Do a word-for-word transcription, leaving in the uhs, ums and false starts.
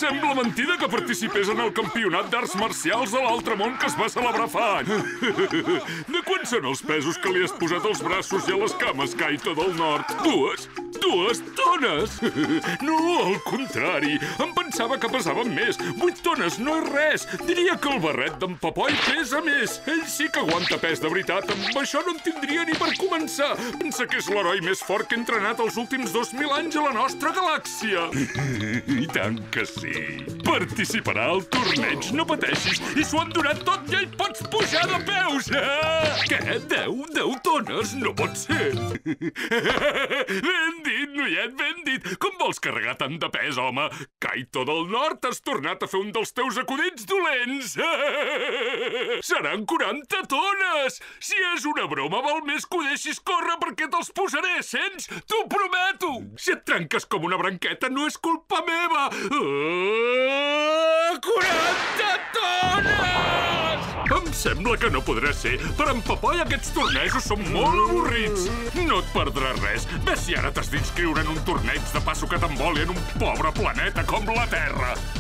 Sembla mentida que participés en el campionat d'arts marcials de l'altre món que es va celebrar fa anys. De quan són els pesos que li has posat als braços i a les cames, Kaito del Nord? Dues? Dues tones? No, al contrari. Em pensava que pesaven més. Vuit tones no és res. Diria que el barret d'en Papoi pesa més. Ell sí que aguanta pes de veritat. Amb això no en tindria ni per començar. Pensa que és l'heroi més fort que ha entrenat els últims dos mil anys a la nostra galàxia. I tant que sí. Participarà al torneig, no pateixis. I s'ho han donat tot i ell pots pujar de peus. Ah! Què? Deu? Deu tones? No pot ser. Ben dit, noiet, ben dit. Com vols carregar tant de pes, home? Kaito del Nord, has tornat a fer un dels teus acudits dolents. Seran quaranta tones. Si és una broma, val més que ho deixis córrer perquè te'ls posaré, sents? T'ho prometo. Si et trenques com una branqueta, no és culpa meva. Uh, quaranta tones! Em sembla que no podrà ser. Per en Papoi aquests tornejos són molt avorrits. No et perdràs res. Ves si ara t'has d'inscriure en un torneig de passo que t'emboli en un pobre planeta com la Terra.